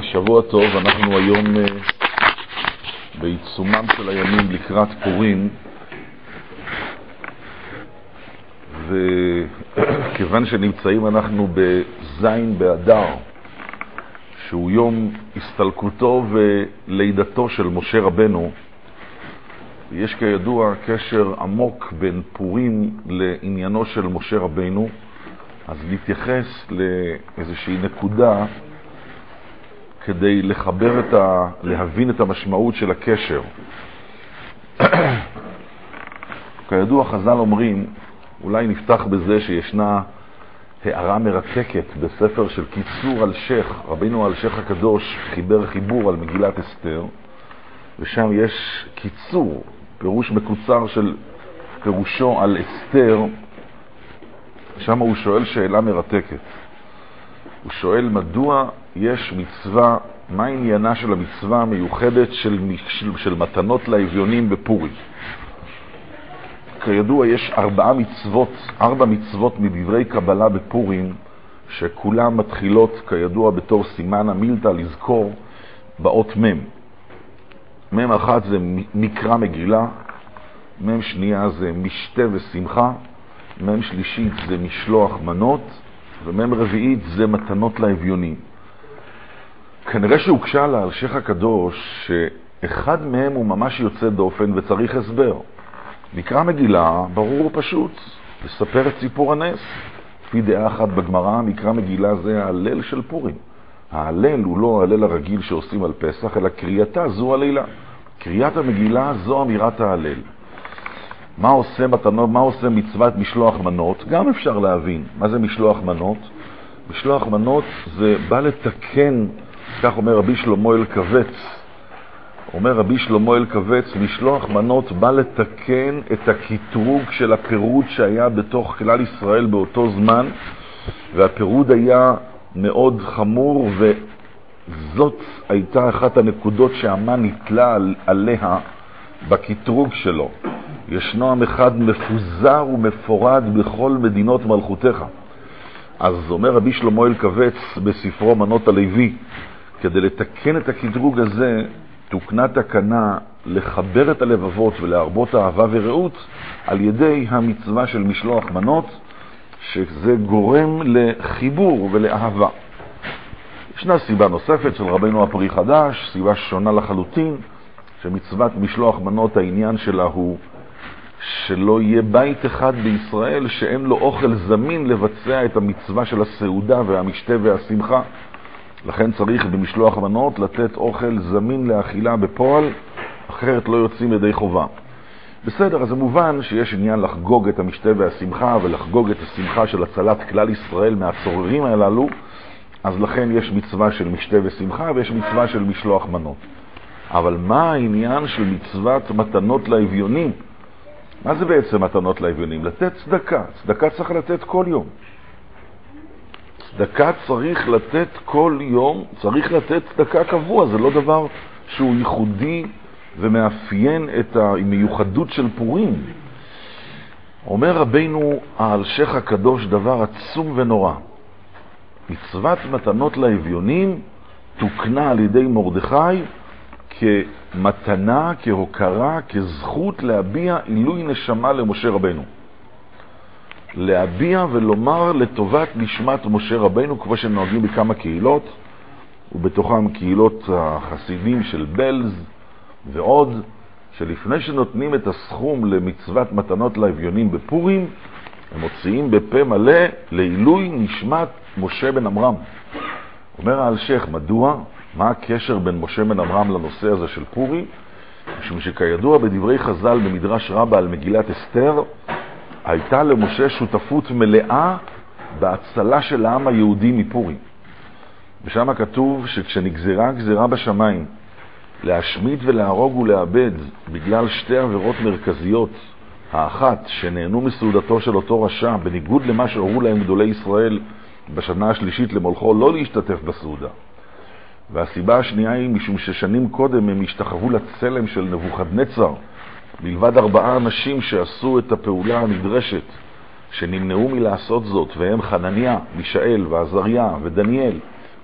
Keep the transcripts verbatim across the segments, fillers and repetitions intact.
שבוע טוב, אנחנו היום בעיצומם של הימים לקראת פורים, וכיוון שנמצאים אנחנו בזין באדר, שהוא יום הסתלקותו ולידתו של משה רבנו, יש כידוע קשר עמוק בין פורים לעניינו של משה רבנו, אז נתייחס לאיזושהי נקודה כדי לחבר את ה... להבין את המשמעות של הקשר. כידוע חז"ל אומרים, אולי נפתח בזה שישנה הערה מרתקת בספר של קיצור על שך, רבינו על שך הקדוש חיבר חיבור על מגילת אסתר, ושם יש קיצור, פירוש מקוצר של פירושו על אסתר. שם הוא שואל שאלה מרתקת. הוא שואל מדוע יש מצווה, מה עניינה של המצווה המיוחדת של, של, של מתנות לאביונים בפורים. כידוע יש ארבעה מצוות, ארבע מצוות מדברי קבלה בפורים, שכולם מתחילות כידוע בתור סימן המילתא לזכור באות מם. מם אחת זה מקרא מגילה, מם שנייה זה משתה ושמחה, מם שלישית זה משלוח מנות, ומם רביעית זה מתנות לאביונים. כנראה שהוקשה לה על שך הקדוש שאחד מהם הוא ממש יוצא דופן וצריך הסבר. מקרא מגילה ברור ופשוט, לספר את סיפור הנס. לפי דעה אחת בגמרא, מקרא מגילה זה ההלל של פורים. ההלל הוא לא ההלל הרגיל שעושים על פסח, אלא קריאתה זו הלילה. קריאת המגילה זו אמירת ההלל. מה עושה מתנות, מה עושה מצוות משלוח מנות? גם אפשר להבין. מה זה משלוח מנות? משלוח מנות זה בא לתקן, כך אומר רבי שלמה אלקבץ. אומר רבי שלמה אלקבץ, משלוח מנות בא לתקן את הקטרוג של הפירוד שהיה בתוך כלל ישראל באותו זמן, והפירוד היה מאוד חמור, וזאת הייתה אחת הנקודות שהמן נתלה עליה בקטרוג שלו. ישנו עם אחד מפוזר ומפורד בכל מדינות מלכותך. אז אומר רבי שלמה אלקבץ בספרו מנות הלוי, כדי לתקן את הקטרוג הזה תוקנה תקנה לחבר את הלבבות ולהרבות אהבה ורעות על ידי המצווה של משלוח מנות, שזה גורם לחיבור ולאהבה. ישנה סיבה נוספת של רבנו הפרי חדש, סיבה שונה לחלוטין, שמצוות משלוח מנות העניין שלה הוא שלא יהיה בית אחד בישראל שאין לו אוכל זמין לבצע את המצווה של הסעודה והמשתה והשמחה. לכן צריך במשלוח מנות לתת אוכל זמין לאכילה בפועל, אחרת לא יוצאים ידי חובה. בסדר, אז זה מובן שיש עניין לחגוג את המשתה והשמחה ולחגוג את השמחה של הצלת כלל ישראל מהצוררים הללו, אז לכן יש מצווה של משתה ושמחה ויש מצווה של משלוח מנות. אבל מה העניין של מצוות מתנות לאביונים? מה זה בעצם מתנות לאביונים? לתת צדקה. צדקה צריך לתת כל יום. צדקה צריך לתת כל יום, צריך לתת צדקה קבוע, זה לא דבר שהוא ייחודי ומאפיין את המיוחדות של פורים. אומר רבינו על שך הקדוש דבר עצום ונורא. מצוות מתנות לאביונים תוקנה על ידי מרדכי כמתנה, כהוקרה, כזכות להביע עילוי נשמה למשה רבנו. להביע ולומר לטובת נשמת משה רבנו, כמו שנוהגים בכמה קהילות, ובתוכם קהילות החסידים של בלז ועוד, שלפני שנותנים את הסכום למצוות מתנות לאביונים בפורים, הם מוציאים בפה מלא לעילוי נשמת משה בן אמרם. אומר האלשך, מדוע? מה הקשר בין משה בן אמרם לנושא הזה של פורים? משום שכידוע בדברי חז"ל במדרש רבה על מגילת אסתר, הייתה למשה שותפות מלאה בהצלה של העם היהודי מפורים. ושם כתוב שכשנגזרה גזרה בשמיים להשמיד ולהרוג ולאבד בגלל שתי עבירות מרכזיות, האחת שנהנו מסעודתו של אותו רשע בניגוד למה שהורו להם גדולי ישראל בשנה השלישית למולכו לא להשתתף בסעודה, והסיבה השנייה היא משום ששנים קודם הם השתחוו לצלם של נבוכדנצר, בלבד ארבעה אנשים שעשו את הפעולה הנדרשת, שנמנעו מלעשות זאת, והם חנניה, מישאל ועזריה ודניאל.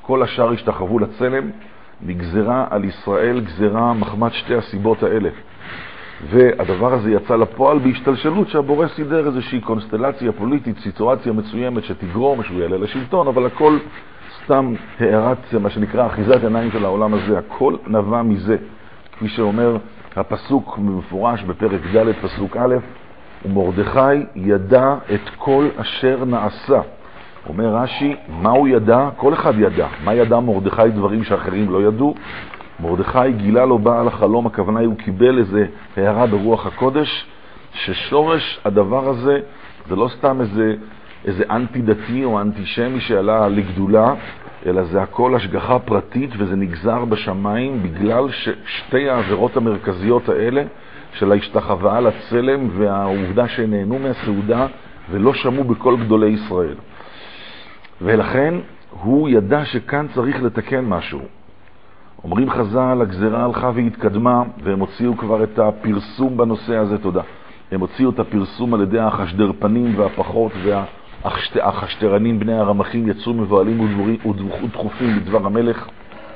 כל השאר השתחוו לצלם, נגזרה על ישראל גזרה מחמת שתי הסיבות האלה. והדבר הזה יצא לפועל בהשתלשלות שהבורא סידר איזושהי קונסטלציה פוליטית, סיטואציה מצוימת שתגרום שהוא יעלה לשלטון, אבל הכל סתם הערת, מה שנקרא אחיזת עיניים של העולם הזה, הכל נבע מזה. כפי שאומר הפסוק מפורש בפרק ד' פסוק א', ומרדכי ידע את כל אשר נעשה. אומר רש"י, מה הוא ידע? כל אחד ידע. מה ידע מרדכי? דברים שאחרים לא ידעו. מרדכי גילה לו בעל החלום, הכוונה הוא קיבל איזה הערה ברוח הקודש, ששורש הדבר הזה זה לא סתם איזה, איזה אנטי דתי או אנטישמי שעלה לגדולה, אלא זה הכל השגחה פרטית, וזה נגזר בשמיים בגלל ששתי העבירות המרכזיות האלה של ההשתחוואה לצלם והעובדה שנהנו מהסעודה ולא שמעו בכל גדולי ישראל. ולכן הוא ידע שכאן צריך לתקן משהו. אומרים חז"ל, הגזרה הלכה והתקדמה, והם הוציאו כבר את הפרסום בנושא הזה, תודה. הם הוציאו את הפרסום על ידי החשדרפנים והפחות והחשטרנים בני הרמחים, יצאו מבועלים ודחופים בדבר המלך.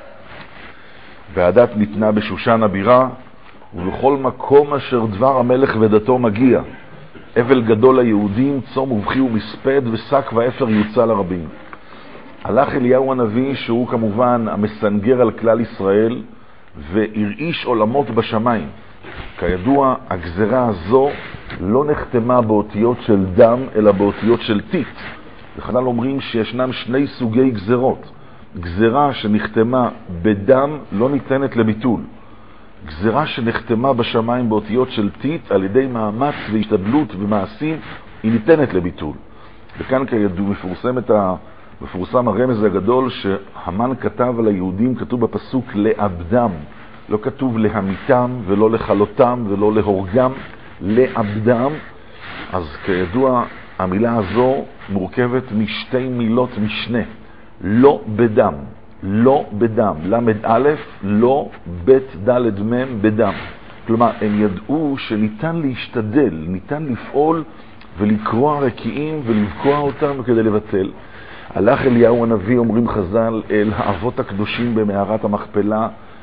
והדת ניתנה בשושן הבירה, ובכל מקום אשר דבר המלך ודתו מגיע, אבל גדול ליהודים, צום ובכי ומספד ושק ואפר יוצא לרבים. הלך אליהו הנביא, שהוא כמובן המסנגר על כלל ישראל, והרעיש עולמות בשמיים. כידוע, הגזרה הזו לא נחתמה באותיות של דם, אלא באותיות של טיט. וחז"ל אומרים שישנם שני סוגי גזרות. גזרה שנחתמה בדם לא ניתנת לביטול. גזרה שנחתמה בשמיים באותיות של טיט, על ידי מאמץ והשתדלות ומעשים, היא ניתנת לביטול. וכאן כידוע מפורסם את ה... מפורסם הרמז הגדול שהמן כתב על היהודים, כתוב בפסוק לאבדם, לא כתוב להמיתם ולא לחלותם ולא להורגם, לאבדם. אז כידוע המילה הזו מורכבת משתי מילות משנה, לא בדם, לא בדם, למד א', לא בית ד' מ' בדם. כלומר, הם ידעו שניתן להשתדל, ניתן לפעול ולקרוע רקיעים ולבקוע אותם כדי לבטל. הלך אליהו הנביא, אומרים חז"ל, אל האבות הקדושים במערת המכפלה,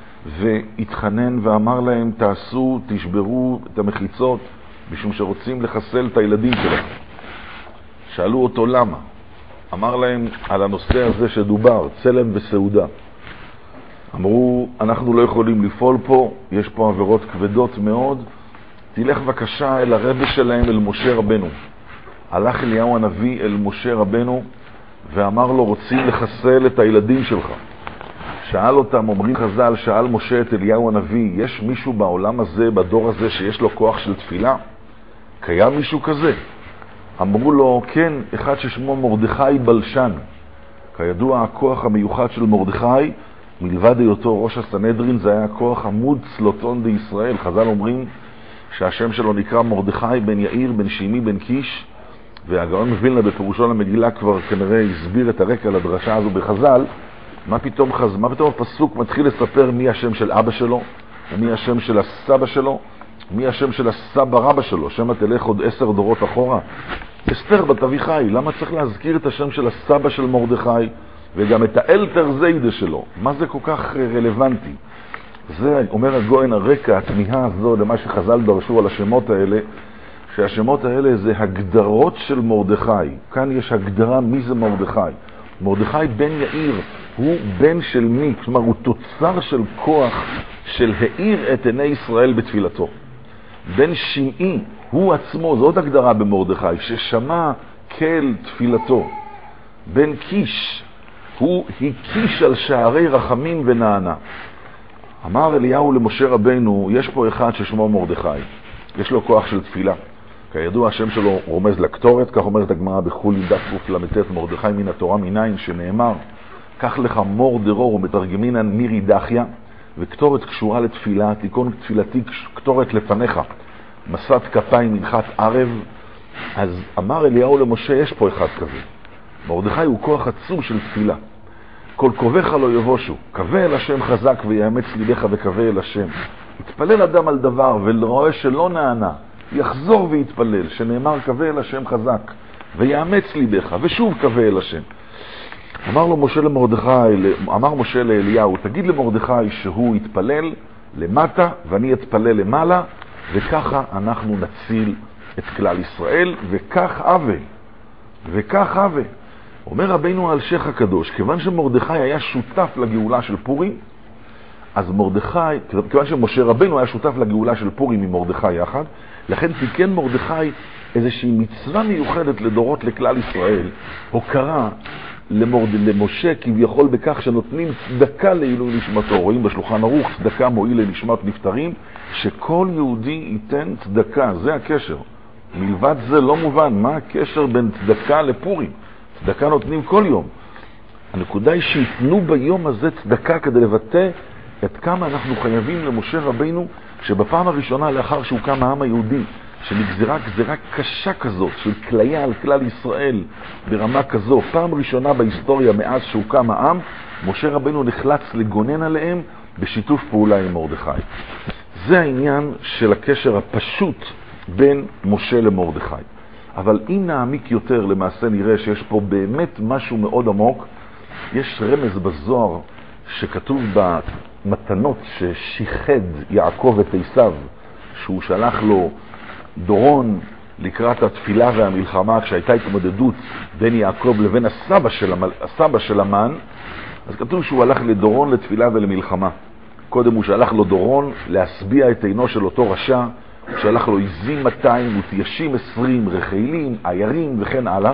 והתחנן ואמר להם, תעשו, תשברו את המחיצות, משום שרוצים לחסל את הילדים שלהם. שאלו אותו למה. אמר להם על הנושא הזה שדובר, צלם וסעודה. אמרו, אנחנו לא יכולים לפעול פה, יש פה עבירות כבדות מאוד, תלך בבקשה אל הרבי שלהם, אל משה רבנו. הלך אליהו הנביא אל משה רבנו, ואמר לו, רוצים לחסל את הילדים שלך. שאל אותם, אומרים חז"ל, שאל משה את אליהו הנביא, יש מישהו בעולם הזה, בדור הזה, שיש לו כוח של תפילה? קיים מישהו כזה? אמרו לו, כן, אחד ששמו מרדכי בלשן. כידוע, הכוח המיוחד של מרדכי, מלבד היותו ראש הסנהדרין, זה היה הכוח עמוד צלוטון בישראל. חז"ל אומרים שהשם שלו נקרא מרדכי בן יאיר, בן שימי, בן קיש, והגאון מווילנה בפירושו למגילה כבר כנראה הסביר את הרקע לדרשה הזו בחז"ל. מה פתאום חז... מה פתאום הפסוק מתחיל לספר מי השם של אבא שלו, ומי השם של הסבא שלו, מי השם של הסבא רבא שלו, שמה תלך עוד עשר דורות אחורה. אסתר בת אביחי, למה צריך להזכיר את השם של הסבא של מרדכי, וגם את האלתר זיידה שלו? מה זה כל כך רלוונטי? זה אומר הגאון, הרקע, התמיהה הזו למה שחז"ל דרשו על השמות האלה, שהשמות האלה זה הגדרות של מרדכי. כאן יש הגדרה מי זה מרדכי. מרדכי בן יאיר הוא בן של מי? כלומר הוא תוצר של כוח של העיר את עיני ישראל בתפילתו. בן שמעי הוא עצמו, זו עוד הגדרה במרדכי, ששמע כל תפילתו. בן קיש הוא הקיש על שערי רחמים ונענה. אמר אליהו למשה רבנו, יש פה אחד ששמו מרדכי, יש לו כוח של תפילה. כידוע השם שלו רומז לקטורת, כך אומרת הגמרא בחולי דף קל"ט, מרדכי מן התורה מניין, שנאמר, קח לך מור דרור ומתרגמינן מירי דחיה, וקטורת קשורה לתפילה, תיקון תפילתי קטורת לפניך, מסת כפיים מנחת ערב. אז אמר אליהו למשה, יש פה אחד כזה. מרדכי הוא כוח עצום של תפילה. כל קובך לא יבושו, קווה אל השם חזק ויאמץ ליבך וקווה אל השם. יתפלל אדם על דבר ורואה שלא נענה, יחזור ויתפלל, שנאמר קווה אל השם חזק ויאמץ ליבך ושוב קווה אל השם. אמר לו משה למרדכי, אמר משה לאליהו, תגיד למרדכי שהוא יתפלל למטה ואני אתפלל למעלה, וככה אנחנו נציל את כלל ישראל, וכך אבה, וכך אבה. אומר רבינו אלשיך הקדוש, כיוון שמרדכי היה שותף לגאולה של פורים, אז מרדכי, כיוון שמשה רבינו היה שותף לגאולה של פורים עם מרדכי יחד, לכן תיקן מרדכי איזושהי מצווה מיוחדת לדורות לכלל ישראל, הוקרה למורד, למשה כביכול בכך שנותנים צדקה לעילוי נשמתו. רואים בשולחן ערוך, צדקה מועיל לנשמת נפטרים, שכל יהודי ייתן צדקה, זה הקשר. מלבד זה לא מובן, מה הקשר בין צדקה לפורים? צדקה נותנים כל יום. הנקודה היא שיתנו ביום הזה צדקה כדי לבטא את כמה אנחנו חייבים למשה רבינו, שבפעם הראשונה לאחר שהוקם העם היהודי, שנגזרה גזרה קשה כזאת של כליה על כלל ישראל ברמה כזו, פעם ראשונה בהיסטוריה מאז שהוקם העם, משה רבינו נחלץ לגונן עליהם בשיתוף פעולה עם מרדכי. זה העניין של הקשר הפשוט בין משה למרדכי. אבל אם נעמיק יותר, למעשה נראה שיש פה באמת משהו מאוד עמוק. יש רמז בזוהר שכתוב במתנות ששיחד יעקב את עשיו, שהוא שלח לו דורון לקראת התפילה והמלחמה, כשהייתה התמודדות בין יעקב לבין הסבא של, המל... הסבא של המן, אז כתוב שהוא הלך לדורון לתפילה ולמלחמה. קודם הוא שלח לו דורון להסביע את עינו של אותו רשע, הוא שלח לו עזים מאתיים ותיישים עשרים, רחיילים, עיירים וכן הלאה.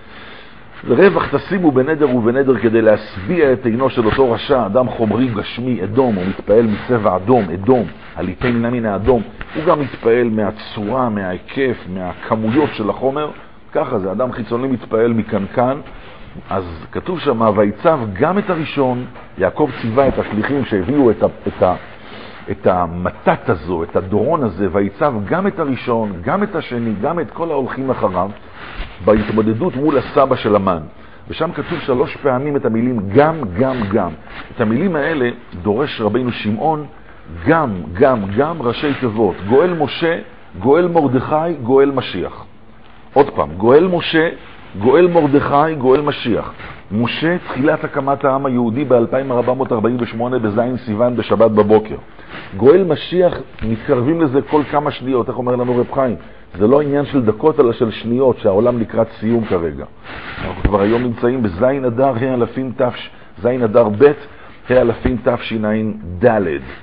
ורווח תשימו בנדר ובנדר כדי להסביע את עינו של אותו רשע, אדם חומרי גשמי, אדום, הוא מתפעל מצבע אדום, אדום, הליטי מן מן האדום, הוא גם מתפעל מהצורה, מההיקף, מהכמויות של החומר, ככה זה, אדם חיצוני מתפעל מקנקן. אז כתוב שם, ויצב גם את הראשון, יעקב ציווה את השליחים שהביאו את, ה, את, ה, את המתת הזו, את הדורון הזה, ויצב גם את הראשון, גם את השני, גם את כל ההולכים אחריו, בהתמודדות מול הסבא של המן. ושם כתוב שלוש פעמים את המילים גם, גם, גם. את המילים האלה דורש רבינו שמעון, גם, גם, גם ראשי תיבות. גואל משה, גואל מרדכי, גואל משיח. עוד פעם, גואל משה, גואל מרדכי, גואל משיח. משה, תחילת הקמת העם היהודי ב-אלפיים ארבע מאות ארבעים ושמונה בזין סיוון בשבת בבוקר. גואל משיח, מתקרבים לזה כל כמה שניות, איך אומר לנו רב חיים? זה לא עניין של דקות, אלא של שניות, שהעולם לקראת סיום כרגע. אנחנו כבר היום נמצאים בזין אדר, ה' אלפים תפש, זין אדר ב', ה' אלפים תפשין ד',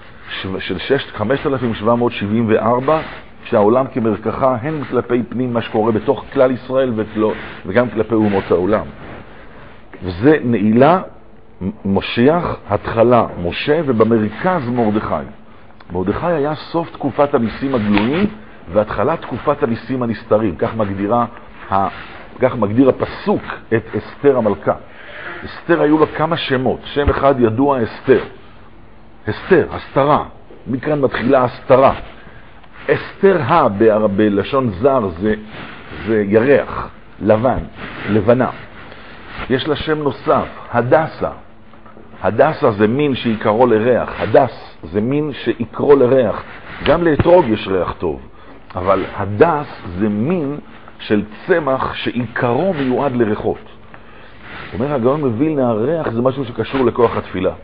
של חמשת אלפים שבע מאות שבעים וארבע, שהעולם כמרקחה, הן כלפי פנים מה שקורה בתוך כלל ישראל וגם כלפי אומות העולם. וזה נעילה, משיח, התחלה, משה, ובמרכז מרדכי. מרדכי היה סוף תקופת הניסים הגלויים, והתחלת תקופת הניסים הנסתרים. כך מגדירה, כך מגדיר הפסוק את אסתר המלכה. אסתר היו לה כמה שמות. שם אחד ידוע, אסתר. אסתר, הסתרה. מכאן מתחילה הסתרה. אסתר ה בלשון זר זה, זה ירח, לבן, לבנה. יש לה שם נוסף, הדסה. הדסה זה מין שעיקרו לריח. הדס זה מין שעיקרו לריח. גם לאתרוג יש ריח טוב. אבל הדס זה מין של צמח שעיקרו מיועד לריחות. אומר הגאון מווילנה, הריח זה משהו שקשור לכוח התפילה.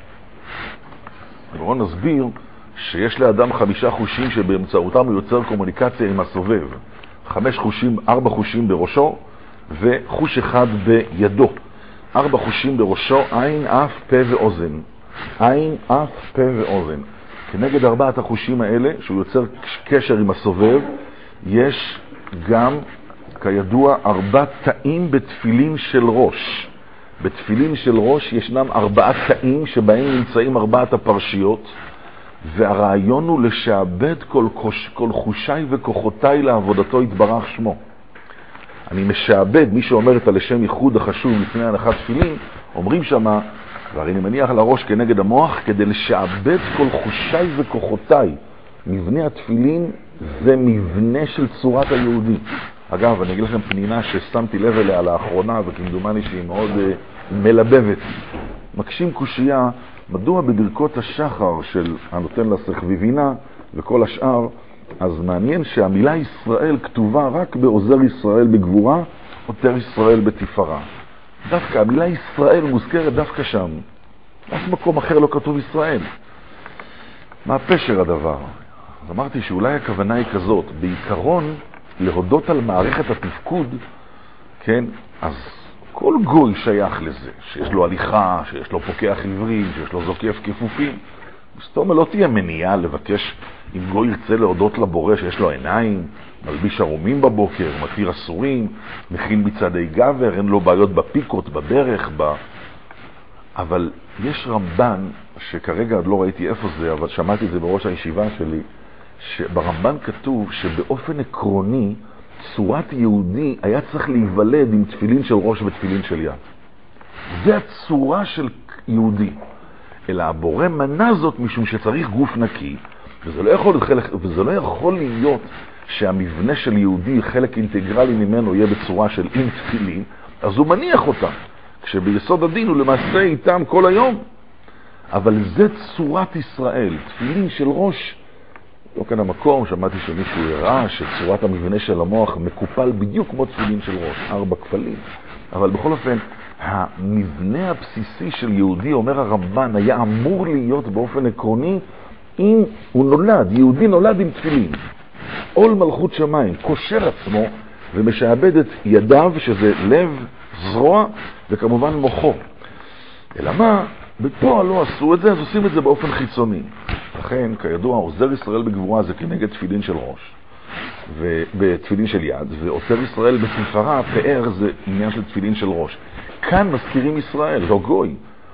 בואו נסביר שיש לאדם חמישה חושים שבאמצעותם הוא יוצר קומוניקציה עם הסובב. חמש חושים, ארבע חושים בראשו וחוש אחד בידו. ארבע חושים בראשו, עין, אף, פה ואוזן. עין, אף, פה ואוזן. כנגד ארבעת החושים האלה, שהוא יוצר קשר עם הסובב, יש גם, כידוע, ארבע תאים בתפילין של ראש. בתפילין של ראש ישנם ארבעה תאים שבהם נמצאים ארבעת הפרשיות, והרעיון הוא לשעבד כל, כל חושיי וכוחותיי לעבודתו יתברך שמו. אני משעבד, מי שאומר את הלשם ייחוד החשוב לפני הנחת תפילין, אומרים שמה, והרי אני מניח לראש כנגד המוח, כדי לשעבד כל חושיי וכוחותיי. מבנה התפילין זה מבנה של צורת היהודי. אגב, אני אגיד לכם פנינה ששמתי לב אליה לאחרונה, וכמדומני שהיא מאוד uh, מלבבת. מקשים קושייה, מדוע בברכות השחר של הנותן לסחביבינה וכל השאר, אז מעניין שהמילה ישראל כתובה רק בעוזר ישראל בגבורה, עותר ישראל בתפארה. דווקא המילה ישראל מוזכרת דווקא שם. אף מקום אחר לא כתוב ישראל. מה פשר הדבר? אז אמרתי שאולי הכוונה היא כזאת, בעיקרון להודות על מערכת התפקוד, כן, אז כל גוי שייך לזה, שיש לו הליכה, שיש לו פוקח עברים, שיש לו זוקף כפופים. זאת אומרת, לא תהיה מניעה לבקש, אם גוי ירצה להודות לבורא שיש לו עיניים, מלביש ערומים בבוקר, מתיר אסורים, מכין מצעדי גבר, אין לו בעיות בפיקות, בדרך, ב... אבל יש רמב"ן, שכרגע עוד לא ראיתי איפה זה, אבל שמעתי את זה בראש הישיבה שלי, שברמב"ן כתוב שבאופן עקרוני, צורת יהודי היה צריך להיוולד עם תפילין של ראש ותפילין של יד. זה הצורה של יהודי. אלא הבורא מנה זאת משום שצריך גוף נקי, וזה לא יכול, וזה לא יכול להיות שהמבנה של יהודי, חלק אינטגרלי ממנו יהיה בצורה של עם תפילין, אז הוא מניח אותם, כשביסוד הדין הוא למעשה איתם כל היום. אבל זה צורת ישראל, תפילין של ראש. לא כאן המקום, שמעתי שמישהו הראה שצורת המבנה של המוח מקופל בדיוק כמו תפילין של ראש, ארבע כפלים. אבל בכל אופן, המבנה הבסיסי של יהודי, אומר הרמב"ן, היה אמור להיות באופן עקרוני, אם הוא נולד, יהודי נולד עם תפילין. עול מלכות שמיים, קושר עצמו ומשעבד את ידיו, שזה לב, זרוע וכמובן מוחו. אלא מה? בפועל לא עשו את זה, אז עושים את זה באופן חיצוני. לכן, כידוע, עוזר ישראל בגבורה זה כנגד תפילין של ראש, ובתפילין של יד, ועוזר ישראל בתפארה, פאר זה עניין של תפילין של ראש. כאן מזכירים ישראל, לא גוי.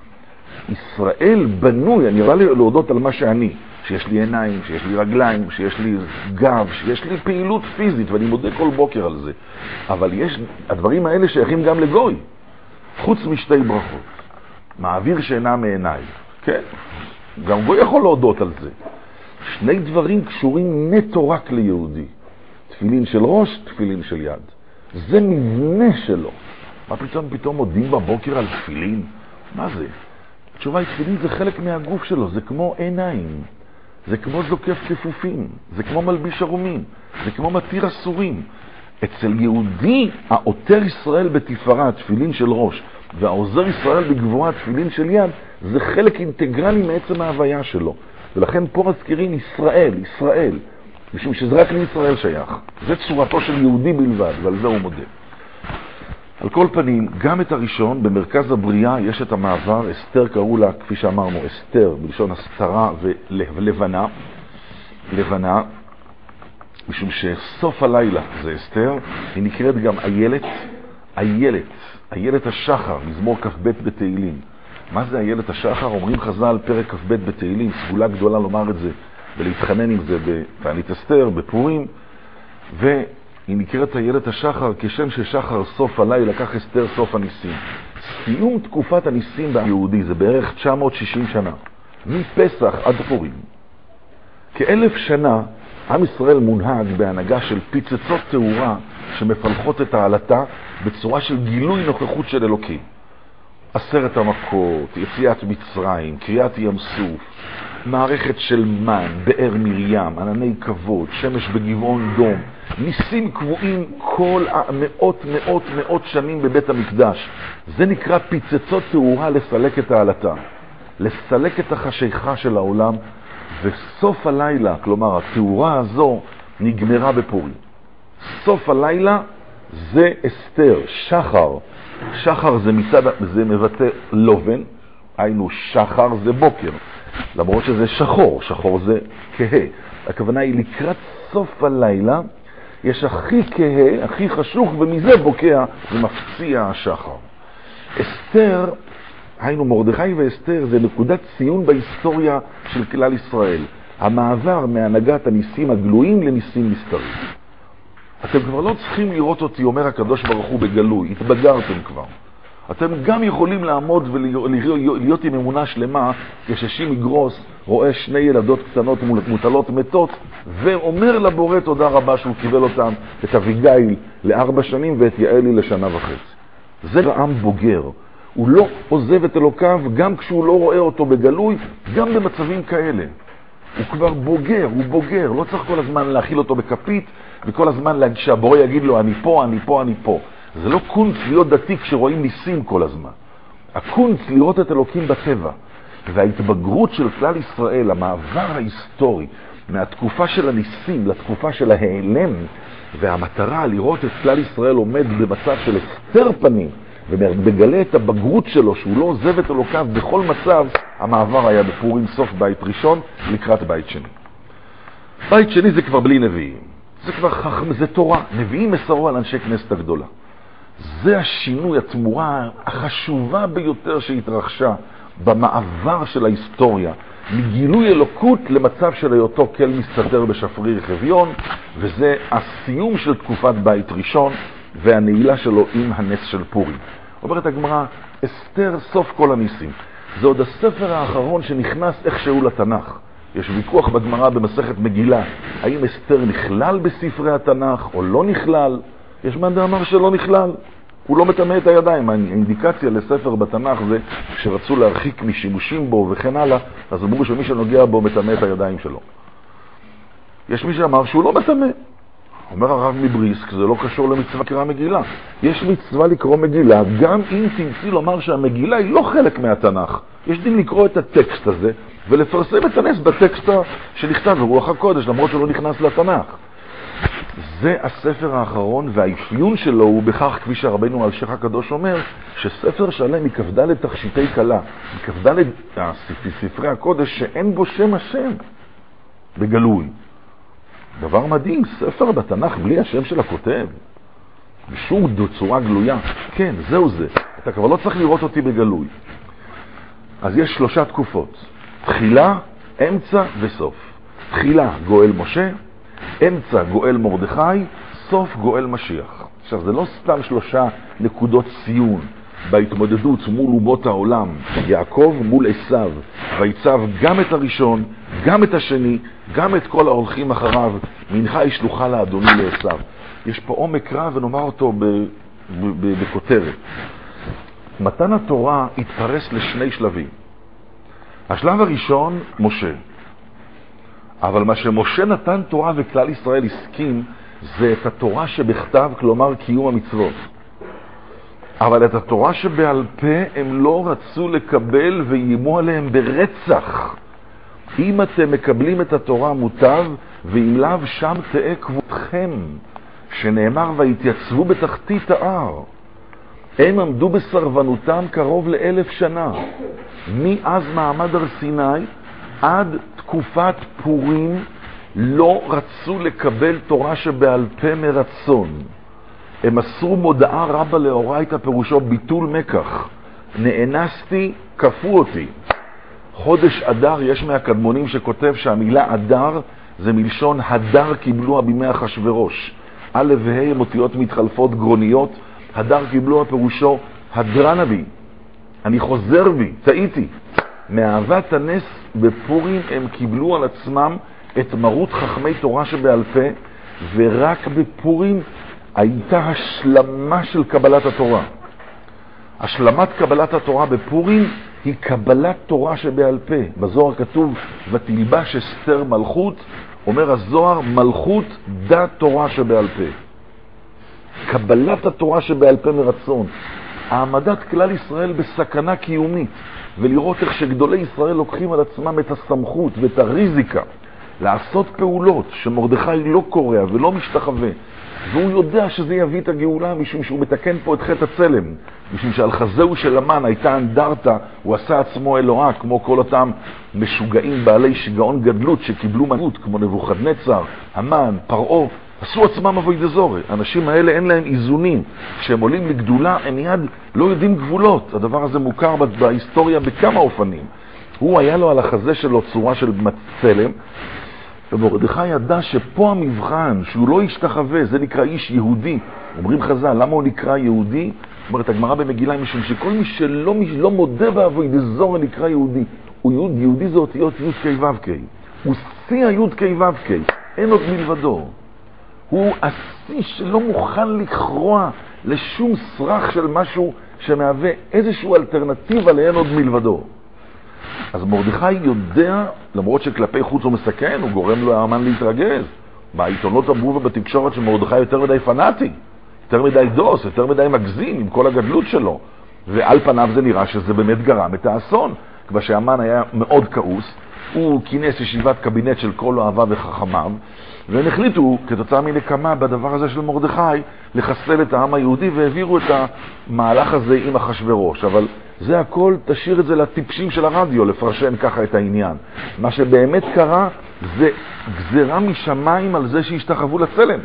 ישראל בנוי, אני רואה להודות על מה שאני, שיש לי עיניים, שיש לי רגליים, שיש לי גב, שיש לי פעילות פיזית, ואני מודה כל בוקר על זה. אבל יש, הדברים האלה שייכים גם לגוי, חוץ משתי ברכות. מעביר שינה מעיניי, כן? גם גוי יכול להודות על זה. שני דברים קשורים נטו רק ליהודי. תפילין של ראש, תפילין של יד. זה מבנה שלו. מה פתאום פתאום מודים בבוקר על תפילין? מה זה? התשובה היא, תפילין זה חלק מהגוף שלו, זה כמו עיניים. זה כמו זוקף כפופים, זה כמו מלביש ערומים, זה כמו מתיר אסורים. אצל יהודי, העותר ישראל בתפארה, תפילין של ראש, והעוזר ישראל בגבורה, תפילין של יד, זה חלק אינטגרלי מעצם ההוויה שלו. ולכן פה מזכירים ישראל, ישראל, משום שזה רק לישראל שייך. זה צורתו של יהודי בלבד, ועל זה הוא מודה. על כל פנים, גם את הראשון, במרכז הבריאה, יש את המעבר, אסתר קראו לה, כפי שאמרנו, אסתר, בלשון הסתרה ולבנה, לבנה, משום שסוף הלילה זה אסתר, היא נקראת גם איילת, איילת, איילת השחר, מזמור כ"ב בתהילים. מה זה איילת השחר? אומרים חז"ל פרק כ"ב בתהילים, סגולה גדולה לומר את זה, ולהתחנן עם זה בתענית אסתר, בפורים, והיא נקראת איילת השחר, כשם ששחר סוף הלילה, לקח אסתר סוף הניסים. סיום תקופת הניסים ביהודי זה בערך תשע מאות ושישים שנה, מפסח עד פורים. כאלף שנה עם ישראל מונהג בהנהגה של פיצצות תאורה שמפלחות את העלתה בצורה של גילוי נוכחות של אלוקים. עשרת המכות, יציאת מצרים, קריאת ים סוף, מערכת של מן, באר מרים, ענני כבוד, שמש בגבעון דום, ניסים קבועים כל מאות מאות מאות שנים בבית המקדש. זה נקרא פיצצות תאורה לסלק את העלתה, לסלק את החשיכה של העולם, וסוף הלילה, כלומר התאורה הזו נגמרה בפורים. סוף הלילה זה אסתר, שחר. שחר זה מצד, זה מבטא לובן, היינו שחר זה בוקר, למרות שזה שחור, שחור זה כהה. הכוונה היא לקראת סוף הלילה, יש הכי כהה, הכי חשוך, ומזה בוקע ומפציע השחר. אסתר, היינו מרדכי ואסתר, זה נקודת ציון בהיסטוריה של כלל ישראל. המעבר מהנהגת הניסים הגלויים לניסים מסתרים. אתם כבר לא צריכים לראות אותי, אומר הקדוש ברוך הוא בגלוי, התבגרתם כבר. אתם גם יכולים לעמוד ולהיות עם אמונה שלמה, כששימי גרוס רואה שני ילדות קטנות מוטלות מתות, ואומר לבורא תודה רבה שהוא קיבל אותם, את אביגיל לארבע שנים ואת יעלי לשנה וחצי. זה עם בוגר. הוא לא עוזב את אלוקיו גם כשהוא לא רואה אותו בגלוי, גם במצבים כאלה. הוא כבר בוגר, הוא בוגר, לא צריך כל הזמן להכיל אותו בכפית, וכל הזמן שהבורא יגיד לו אני פה, אני פה, אני פה. זה לא קונץ להיות דתי כשרואים ניסים כל הזמן. הקונץ לראות את אלוקים בטבע. וההתבגרות של כלל ישראל, המעבר ההיסטורי, מהתקופה של הניסים לתקופה של ההיעלם, והמטרה לראות את כלל ישראל עומד במצב של הסתר פנים, ומגלה את הבגרות שלו, שהוא לא עוזב את אלוקיו בכל מצב, המעבר היה בפורים סוף בית ראשון לקראת בית שני. בית שני זה כבר בלי נביאים. זה כבר חכם, זה תורה. נביאים מסרו על אנשי כנסת הגדולה. זה השינוי, התמורה החשובה ביותר שהתרחשה במעבר של ההיסטוריה, מגילוי אלוקות למצב של היותו כל מסתתר בשפריר חביון, וזה הסיום של תקופת בית ראשון, והנעילה שלו עם הנס של פורים. אומרת הגמרא, אסתר סוף כל הניסים. זה עוד הספר האחרון שנכנס איכשהו לתנ"ך. יש ויכוח בגמרא במסכת מגילה, האם אסתר נכלל בספרי התנ"ך או לא נכלל. יש מאן דאמר שלא נכלל. הוא לא מטמא את הידיים. האינדיקציה לספר בתנ"ך זה שרצו להרחיק משימושים בו וכן הלאה, אז אמרו שמי שנוגע בו מטמא את הידיים שלו. יש מי שאמר שהוא לא מטמא. אומר הרב מבריסק, זה לא קשור למצווה קרא מגילה. יש מצווה לקרוא מגילה, גם אם תמציא לומר שהמגילה היא לא חלק מהתנ"ך. יש דין לקרוא את הטקסט הזה, ולפרסם את הנס בטקסט שנכתב ברוח הקודש, למרות שלא נכנס לתנ"ך. זה הספר האחרון, והאפיון שלו הוא בכך, כפי שהרבנו אלשיך הקדוש אומר, שספר שלם מכ"ד תכשיטי קלה, מכ"ד ספרי הקודש שאין בו שם השם בגלוי. דבר מדהים, ספר בתנ"ך בלי השם של הכותב, בשום צורה גלויה. כן, זהו זה. אתה כבר לא צריך לראות אותי בגלוי. אז יש שלושה תקופות. תחילה, אמצע וסוף. תחילה גואל משה, אמצע גואל מרדכי, סוף גואל משיח. עכשיו, זה לא סתם שלושה נקודות ציון בהתמודדות מול אומות העולם. יעקב מול עשיו, ויצב גם את הראשון, גם את השני, גם את כל ההולכים אחריו, מנחה היא שלוחה לאדוני לעשיו. יש פה עומק רב ונאמר אותו בכותרת. מתן התורה התפרס לשני שלבים. השלב הראשון, משה. אבל מה שמשה נתן תורה וכלל ישראל הסכים, זה את התורה שבכתב, כלומר קיום המצוות. אבל את התורה שבעל פה הם לא רצו לקבל ואיימו עליהם ברצח. אם אתם מקבלים את התורה מוטב, ואם לאו שם תהיה כבודכם, שנאמר והתייצבו בתחתית ההר. הם עמדו בסרבנותם קרוב לאלף שנה, מאז מעמד הר סיני עד תקופת פורים לא רצו לקבל תורה שבעל פה מרצון. הם מסרו מודעה רבה לאורייתא, פירושו ביטול מקח. נאנסתי, כפו אותי. חודש אדר, יש מהקדמונים שכותב שהמילה אדר זה מלשון הדר קיבלוה בימי אחשוורוש. א' וה' הם אותיות מתחלפות גרוניות. הדר קיבלוה פירושו הדרנה בי, אני חוזר בי, טעיתי. מאהבת הנס בפורים הם קיבלו על עצמם את מרות חכמי תורה שבעל פה, ורק בפורים הייתה השלמה של קבלת התורה. השלמת קבלת התורה בפורים היא קבלת תורה שבעל פה. בזוהר כתוב ותלבש אסתר מלכות, אומר הזוהר מלכות דת תורה שבעל פה. קבלת התורה שבעל פה מרצון. העמדת כלל ישראל בסכנה קיומית, ולראות איך שגדולי ישראל לוקחים על עצמם את הסמכות ואת הריזיקה לעשות פעולות שמרדכי לא קורא ולא משתחווה, והוא יודע שזה יביא את הגאולה, משום שהוא מתקן פה את חטא הצלם, משום שעל חזהו של המן הייתה אנדרטה, הוא עשה עצמו אלוהה, כמו כל אותם משוגעים בעלי שגעון גדלות שקיבלו מנהיגות, כמו נבוכדנצר, המן, פרעה, עשו עצמם עבודת זרה. האנשים האלה אין להם איזונים. כשהם עולים לגדולה, הם מיד לא יודעים גבולות. הדבר הזה מוכר בהיסטוריה בכמה אופנים. הוא היה לו על החזה שלו צורה של צלם, ומרדכי ידע שפה המבחן, שהוא לא ישתחווה, זה נקרא איש יהודי. אומרים חז"ל, למה הוא נקרא יהודי? אומרת הגמרא במגילה, משום שכל מי שלא לא מודה בעבודת זרה נקרא יהודי. הוא יהוד, יהודי זה אותיות י' ק' ו' ק'. הוא שיא הי' ק' ו' ק'. אין עוד מלבדו. הוא השיא שלא מוכן לקרוע לשום סרח של משהו שמהווה איזשהו אלטרנטיבה לאין עוד מלבדו. אז מרדכי יודע, למרות שכלפי חוץ הוא מסכן, הוא גורם לו האמן להתרגז. בעיתונות אמרו ובתקשורת שמרדכי יותר מדי פנאטי. יותר מדי דוס, יותר מדי מגזים עם כל הגדלות שלו. ועל פניו זה נראה שזה באמת גרם את האסון. כבר שהמן היה מאוד כעוס, הוא כינס ישיבת קבינט של כל אוהביו וחכמיו, והם החליטו, כתוצאה מנקמה בדבר הזה של מרדכי, לחסל את העם היהודי, והעבירו את המהלך הזה עם אחשוורוש. אבל זה הכל, תשאיר את זה לטיפשים של הרדיו, לפרשן ככה את העניין. מה שבאמת קרה, זה גזרה משמיים על זה שהשתחוו לצלם.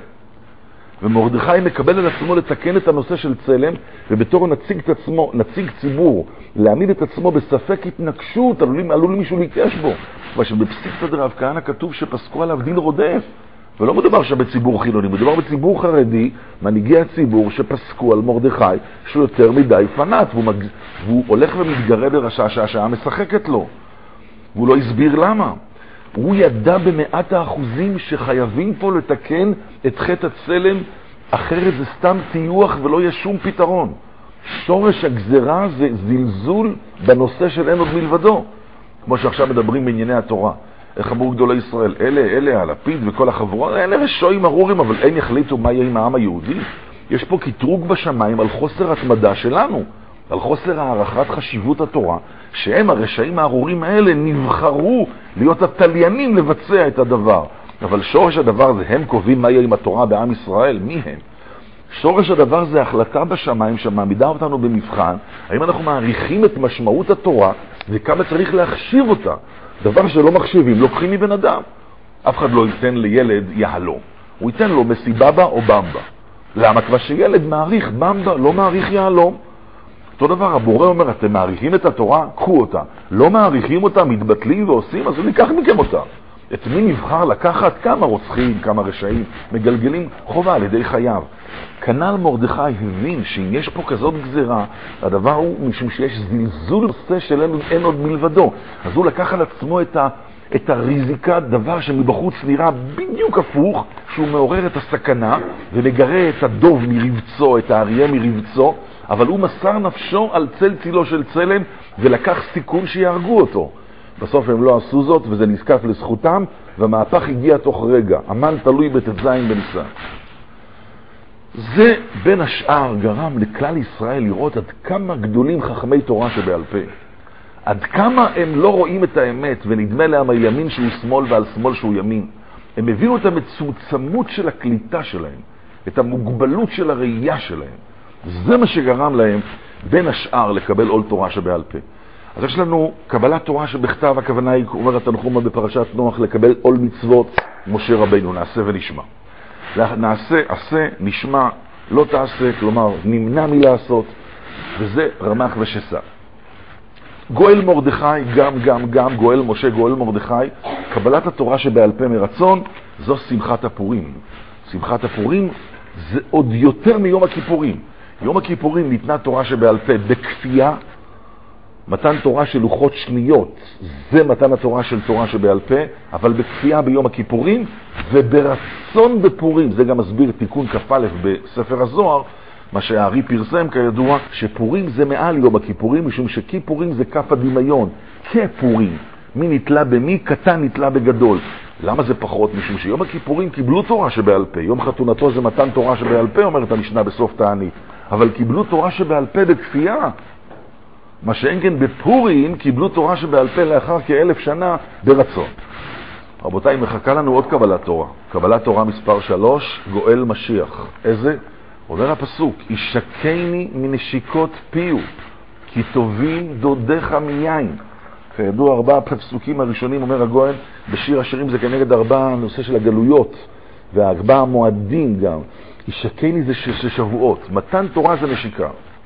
ומרדכי מקבל על עצמו לתקן את הנושא של צלם, ובתור נציג, את עצמו, נציג ציבור, להעמיד את עצמו בספק התנגשות, עלול, עלול מישהו להיקש בו. מה שבפסיק סדר רב כהנא כתוב שפסקו עליו דין רודף. ולא מדובר שבציבור חילוני, מדובר בציבור חרדי, מנהיגי הציבור שפסקו על מרדכי, שהוא יותר מדי פנאט, והוא, מג... והוא הולך ומתגרד לרשע שהשעה משחקת לו. והוא לא הסביר למה. הוא ידע במאת האחוזים שחייבים פה לתקן את חטא הצלם, אחרת זה סתם טיוח ולא יהיה שום פתרון. שורש הגזרה זה זלזול בנושא של אין עוד מלבדו. כמו שעכשיו מדברים בענייני התורה. איך אמרו גדולי ישראל? אלה, אלה, הלפיד וכל החבורה, אלה רשעים ארורים, אבל הם יחליטו מה יהיה עם העם היהודי. יש פה קטרוג בשמיים על חוסר התמדה שלנו, על חוסר הערכת חשיבות התורה, שהם הרשעים הארורים האלה נבחרו להיות התליינים לבצע את הדבר. אבל שורש הדבר זה הם קובעים מה יהיה עם התורה בעם ישראל. מי הם? שורש הדבר זה החלטה בשמיים שמעמידה אותנו במבחן, האם אנחנו מעריכים את משמעות התורה וכמה צריך להחשיב אותה. דבר שלא מחשיבים, לוקחים מבן אדם. אף אחד לא ייתן לילד יהלום, הוא ייתן לו מסיבבה או במבה. למה? כבר שילד מעריך במבה, לא מעריך יהלום. אותו דבר, הבורא אומר, אתם מעריכים את התורה? קחו אותה. לא מעריכים אותה, מתבטלים ועושים, אז הוא ניקח מכם אותה. את מי נבחר לקחת? כמה רוצחים, כמה רשעים, מגלגלים חובה על ידי חייו. כנ"ל מרדכי הבין שאם יש פה כזאת גזרה, הדבר הוא משום שיש זלזול נושא של אין עוד מלבדו. אז הוא לקח על עצמו את, ה, את הריזיקה, דבר שמבחוץ נראה בדיוק הפוך, שהוא מעורר את הסכנה ומגרה את הדוב מרבצו, את האריה מרבצו, אבל הוא מסר נפשו על צל צילו של צלם ולקח סיכון שיהרגו אותו. בסוף הם לא עשו זאת וזה נזקף לזכותם, והמהפך הגיע תוך רגע. המן תלוי בתז בניסן. זה בין השאר גרם לכלל ישראל לראות עד כמה גדולים חכמי תורה שבעל פה. עד כמה הם לא רואים את האמת ונדמה להם על ימין שהוא שמאל ועל שמאל שהוא ימין. הם הביאו את המצומצמות של הקליטה שלהם, את המוגבלות של הראייה שלהם. זה מה שגרם להם בין השאר לקבל עול תורה שבעל פה. אז יש לנו קבלת תורה שבכתב, הכוונה היא, אומר התנחומה בפרשת נוח, לקבל עול מצוות משה רבינו, נעשה ונשמע. נעשה, עשה, נשמע, לא תעשה, כלומר נמנע מלעשות, וזה רמ"ח ושס"ה. גואל מרדכי, גם, גם, גם, גואל משה, גואל מרדכי, קבלת התורה שבעל פה מרצון, זו שמחת הפורים. שמחת הפורים זה עוד יותר מיום הכיפורים. יום הכיפורים ניתנה תורה שבעל פה בכפייה, מתן תורה של לוחות שניות, זה מתן התורה של תורה שבעל פה, אבל בכפייה ביום הכיפורים וברצון בפורים. זה גם מסביר תיקון כ"א בספר הזוהר, מה שהארי פרסם כידוע, שפורים זה מעל יום הכיפורים, משום שכיפורים זה כף הדמיון, כפורים. מי נתלה במי? קטן נתלה בגדול. למה זה פחות? משום שיום הכיפורים קיבלו תורה שבעל פה. יום חתונתו זה מתן תורה שבעל פה, אומרת המשנה בסוף תענית. אבל קיבלו תורה שבעל פה בכפייה. מה שאין כן בפורים קיבלו תורה שבעל פה לאחר כאלף שנה ברצון. רבותיי, מחכה לנו עוד קבלת תורה. קבלת תורה מספר שלוש, גואל משיח. איזה? אומר הפסוק, ישקני מנשיקות פיו, כי טובים דודיך מיין. כידוע, ארבעה הפסוקים הראשונים, אומר הגואל, בשיר השירים זה כנגד ארבעה הנושא של הגלויות, וארבעה המועדים גם. ישקני זה שבועות. מתן תורה זה נשיקה.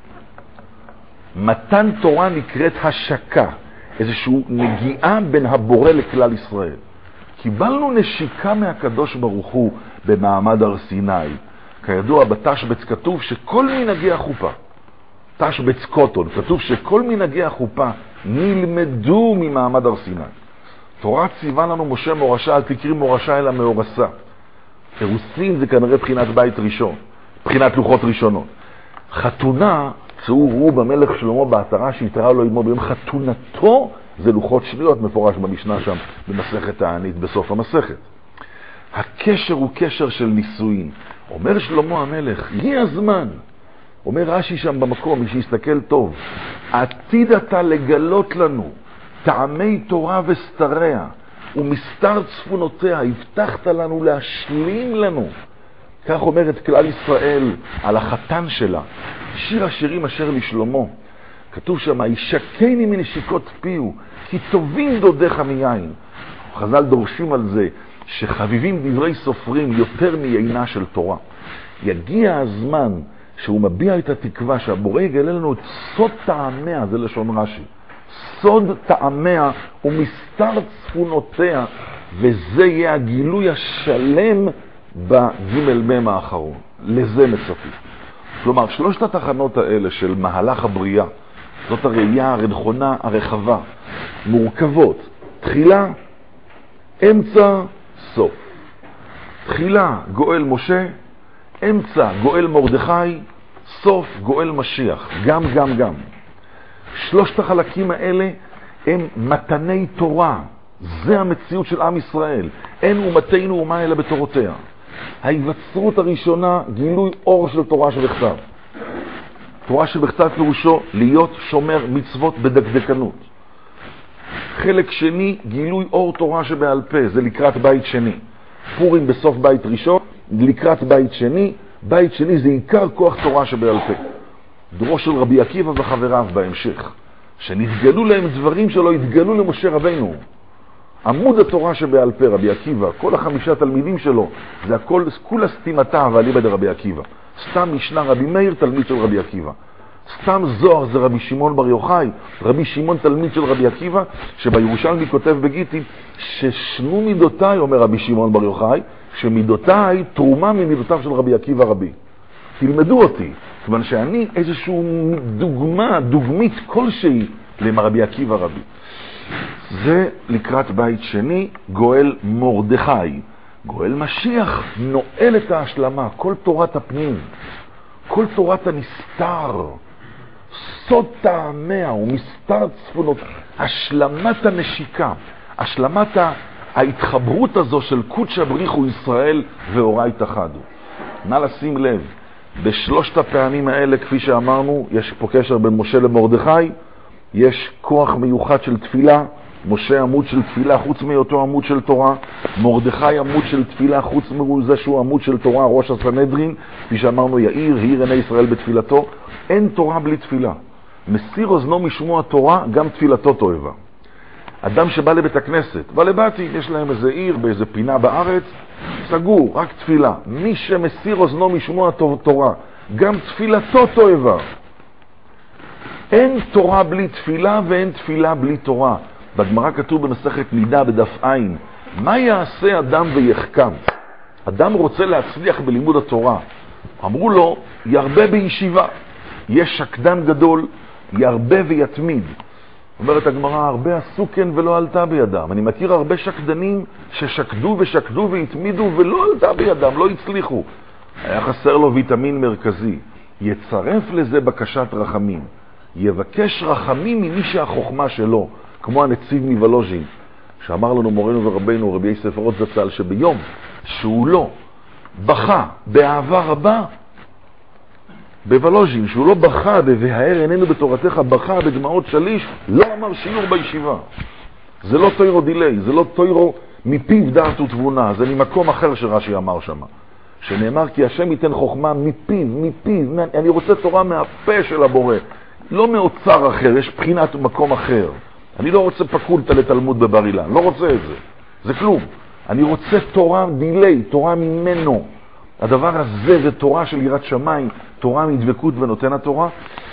מתן תורה נקראת השקה, איזושהי נגיעה בין הבורא לכלל ישראל. קיבלנו נשיקה מהקדוש ברוך הוא במעמד הר סיני. כידוע בתשבץ כתוב שכל מנהגי החופה, תשבץ קוטון, כתוב שכל מנהגי החופה נלמדו ממעמד הר סיני. תורה ציווה לנו משה מורשה, אל תקרי מורשה אלא מאורסה. אירוסין זה כנראה בחינת בית ראשון, בחינת לוחות ראשונות. חתונה, צאו ראו במלך שלמה בעטרה שהתראה לו עמו ביום חתונתו, זה לוחות שניות מפורש במשנה שם במסכת תענית בסוף המסכת. הקשר הוא קשר של נישואין. אומר שלמה המלך, הגיע הזמן. אומר רש"י שם במקום, מי שיסתכל טוב, עתיד אתה לגלות לנו טעמי תורה וסתריה, ומסתר צפונותיה, הבטחת לנו להשלים לנו. כך אומרת כלל ישראל על החתן שלה. שיר השירים אשר לשלמה. כתוב שם, ישקני מנשיקות פיהו, כי טובים דודיך מיין. חז"ל דורשים על זה, שחביבים דברי סופרים יותר מיינה של תורה. יגיע הזמן שהוא מביע את התקווה שהבורא יגלה לנו את סוד טעמיה, זה לשון רש"י. סוד טעמיה ומסתר צפונותיה, וזה יהיה הגילוי השלם בג' מם האחרון. לזה מצפים. כלומר, שלושת התחנות האלה של מהלך הבריאה, זאת הראייה הנכונה הרחבה, מורכבות, תחילה, אמצע, סוף. תחילה גואל משה, אמצע גואל מרדכי, סוף גואל משיח. גם, גם, גם. שלושת החלקים האלה הם מתני תורה. זה המציאות של עם ישראל. אין אומתנו אומה אלא בתורותיה. ההיווצרות הראשונה, גילוי אור של תורה שבכתב. תורה שבכתב פירושו להיות שומר מצוות בדקדקנות. חלק שני, גילוי אור תורה שבעל פה, זה לקראת בית שני. פורים בסוף בית ראשון, לקראת בית שני, בית שני זה עיקר כוח תורה שבעל פה. דורו של רבי עקיבא וחבריו בהמשך, שנתגלו להם דברים שלא התגלו למשה רבינו. עמוד התורה שבעל פה, רבי עקיבא, כל החמישה תלמידים שלו, זה הכל, כולה סתימתה ואליבא דרבי עקיבא. סתם משנה רבי מאיר, תלמיד של רבי עקיבא. סתם זוהר זה רבי שמעון בר יוחאי, רבי שמעון תלמיד של רבי עקיבא, שבירושלמי כותב בגיטין, ששנו מידותיי, אומר רבי שמעון בר יוחאי, שמידותיי תרומה ממידותיו של רבי עקיבא רבי. תלמדו אותי, כיוון שאני איזשהו דוגמה, דוגמית כלשהי למרבי עקיבא רבי. זה לקראת בית שני, גואל מרדכי. גואל משיח נועל את ההשלמה, כל תורת הפנים, כל תורת הנסתר, סוד טעמיה ומסתר צפונות, השלמת הנשיקה, השלמת ההתחברות הזו של קודש הבריחו ישראל ואורי תחדו. נא לשים לב, בשלושת הפעמים האלה, כפי שאמרנו, יש פה קשר בין משה למרדכי, יש כוח מיוחד של תפילה, משה עמוד של תפילה חוץ מאותו עמוד של תורה, מרדכי עמוד של תפילה חוץ מזה שהוא עמוד של תורה, ראש הסנהדרין, כפי שאמרנו, יאיר, העיר עיני ישראל בתפילתו. אין תורה בלי תפילה. מסיר אוזנו משמוע תורה, גם תפילתו תועבה. אדם שבא לבית הכנסת, בא לבתי, יש להם איזה עיר באיזה פינה בארץ, סגור, רק תפילה. מי שמסיר אוזנו משמוע תורה, גם תפילתו תועבה. אין תורה בלי תפילה ואין תפילה בלי תורה. בגמרא כתוב במסכת נידה בדף עין, מה יעשה אדם ויחכם? אדם רוצה להצליח בלימוד התורה. אמרו לו, ירבה בישיבה. יש שקדן גדול, ירבה ויתמיד. אומרת הגמרא, הרבה עשו כן ולא עלתה בידם. אני מכיר הרבה שקדנים ששקדו ושקדו והתמידו ולא עלתה בידם, לא הצליחו. היה חסר לו ויטמין מרכזי. יצרף לזה בקשת רחמים. יבקש רחמים ממי שהחוכמה שלו. כמו הנציב מבלוז'ין, שאמר לנו מורנו ורבנו רבי יוסף אורות זצ"ל, שביום שהוא לא בכה באהבה רבה, בוולוז'ין, שהוא לא בכה והאר עינינו בתורתך, בכה בדמעות שליש, לא אמר שיעור בישיבה. זה לא תוירו דילי, זה לא תוירו מפיו דעת ותבונה, זה ממקום אחר שרש"י אמר שם, שנאמר כי השם ייתן חוכמה מפיו, מפיו, אני רוצה תורה מהפה של הבורא, לא מאוצר אחר, יש בחינת מקום אחר. אני לא רוצה פקולטה לתלמוד בבר אילן, לא רוצה את זה, זה כלום. אני רוצה תורה דילי, תורה ממנו. הדבר הזה זה תורה של יראת שמיים, תורה מדבקות ונותן התורה,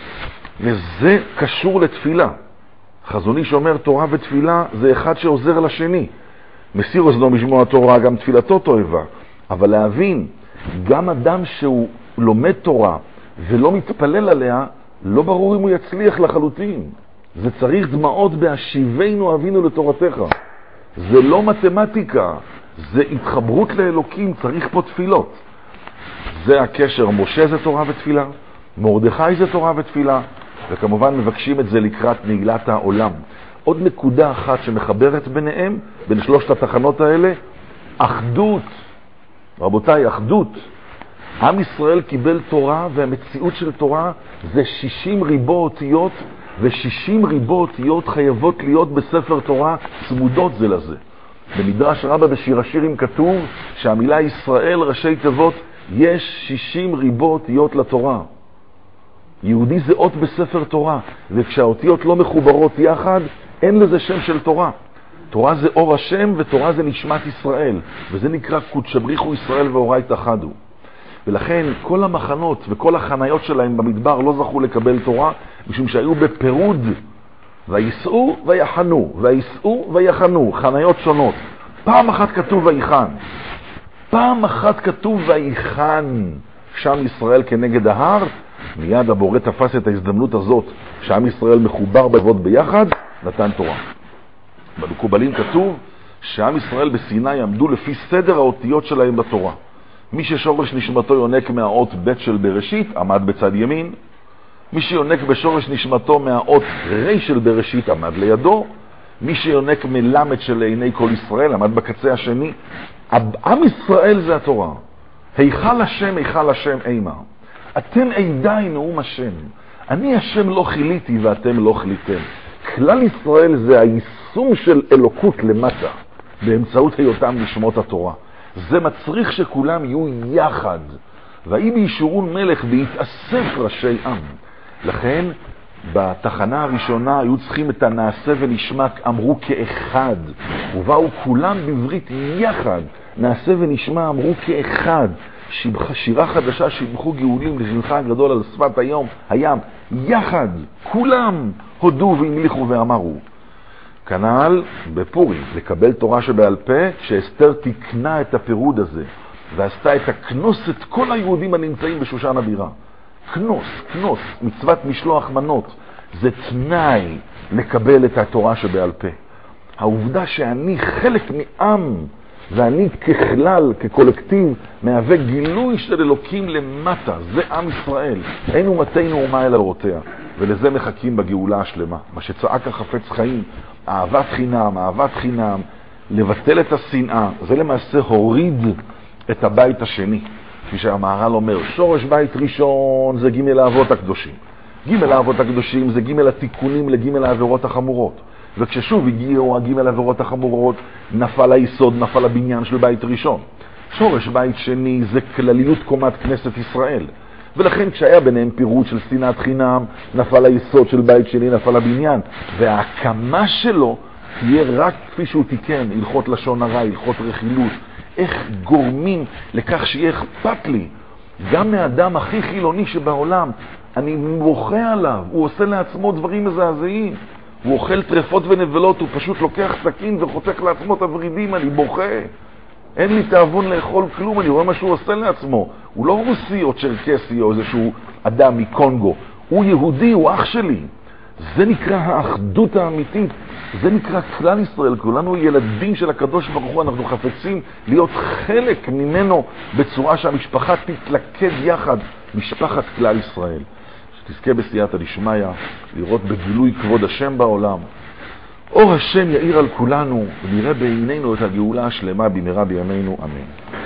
וזה קשור לתפילה. חזוני שאומר תורה ותפילה זה אחד שעוזר לשני. מסיר אוזנו משמוע התורה, גם תפילתו תועבה. אבל להבין, גם אדם שהוא לומד תורה ולא מתפלל עליה, לא ברור אם הוא יצליח לחלוטין. זה צריך דמעות בהשיבנו אבינו לתורתך. זה לא מתמטיקה, זה התחברות לאלוקים, צריך פה תפילות. זה הקשר, משה זה תורה ותפילה, מרדכי זה תורה ותפילה, וכמובן מבקשים את זה לקראת נעילת העולם. עוד נקודה אחת שמחברת ביניהם, בין שלושת התחנות האלה, אחדות. רבותיי, אחדות. עם ישראל קיבל תורה, והמציאות של תורה זה שישים ריבו אותיות, ו-שישים ריבו אותיות חייבות להיות בספר תורה צמודות זה לזה. במדרש רבה בשיר השירים כתוב שהמילה ישראל ראשי תיבות, יש שישים ריבו אותיות לתורה. יהודי זה אות בספר תורה, וכשהאותיות לא מחוברות יחד, אין לזה שם של תורה. תורה זה אור השם, ותורה זה נשמת ישראל, וזה נקרא קודש בריחו ישראל ואורייתא חדו. ולכן כל המחנות וכל החניות שלהם במדבר לא זכו לקבל תורה, משום שהיו בפירוד, ויסעו ויחנו, ויסעו ויחנו, חניות שונות. פעם אחת כתוב ויחן, פעם אחת כתוב ויחן, שם ישראל כנגד ההר. מיד הבורא תפס את ההזדמנות הזאת שעם ישראל מחובר בעבוד ביחד, נתן תורה. במקובלים כתוב שעם ישראל בסיני עמדו לפי סדר האותיות שלהם בתורה. מי ששורש נשמתו יונק מהאות ב' של בראשית עמד בצד ימין, מי שיונק בשורש נשמתו מהאות ר' של בראשית עמד לידו, מי שיונק מלמד של עיני כל ישראל עמד בקצה השני. עם ישראל זה התורה. היכל השם, היכל השם אימה. אתם עידי נאום השם. אני השם לא חיליתי ואתם לא חיליתם. כלל ישראל זה היישום של אלוקות למטה, באמצעות היותם נשמות התורה. זה מצריך שכולם יהיו יחד. והאי בישורון מלך בהתאסף ראשי עם. לכן בתחנה הראשונה היו צריכים את הנעשה ונשמע, אמרו כאחד, ובאו כולם בברית יחד, נעשה ונשמע אמרו כאחד. שירה חדשה שיבחו גאולים לשמך הגדול על שפת היום, הים, יחד, כולם הודו והמליכו ואמרו. כנ"ל בפורים, לקבל תורה שבעל פה, כשאסתר תקנה את הפירוד הזה, ועשתה את הכנוס את כל היהודים הנמצאים בשושן הבירה. כנוס, כנוס, מצוות משלוח מנות, זה תנאי לקבל את התורה שבעל פה. העובדה שאני חלק מעם, ואני ככלל, כקולקטיב, מהווה גילוי של אלוקים למטה. זה עם ישראל. אין אומתנו אומה אל אורותיה. ולזה מחכים בגאולה השלמה. מה שצעק החפץ חיים, אהבת חינם, אהבת חינם, לבטל את השנאה, זה למעשה הוריד את הבית השני. כפי שהמהר"ל אומר, שורש בית ראשון זה ג' האבות הקדושים. ג' האבות הקדושים זה ג' התיקונים לג' העבירות החמורות. וכששוב הגיעו הג' העבירות החמורות, נפל היסוד, נפל הבניין של בית ראשון. שורש בית שני זה כלליות קומת כנסת ישראל. ולכן כשהיה ביניהם פירוט של שנאת חינם, נפל היסוד של בית שני, נפל הבניין. וההקמה שלו תהיה רק כפי שהוא תיקן, הלכות לשון הרע, הלכות רכילות. איך גורמים לכך שיהיה אכפת לי, גם מהאדם הכי חילוני שבעולם, אני מוחה עליו, הוא עושה לעצמו דברים מזעזעים. הוא אוכל טרפות ונבלות, הוא פשוט לוקח סכין וחותך לעצמו את הורידים, אני בוכה. אין לי תאבון לאכול כלום, אני רואה מה שהוא עושה לעצמו. הוא לא רוסי או צ'רקסי או איזשהו אדם מקונגו. הוא יהודי, הוא אח שלי. זה נקרא האחדות האמיתית. זה נקרא כלל ישראל. כולנו ילדים של הקדוש ברוך הוא, אנחנו חפצים להיות חלק ממנו בצורה שהמשפחה תתלכד יחד, משפחת כלל ישראל. שתזכה בסייעתא דשמיא, לראות בגילוי כבוד השם בעולם. אור השם יאיר על כולנו, ונראה בעינינו את הגאולה השלמה במהרה בימינו, אמן.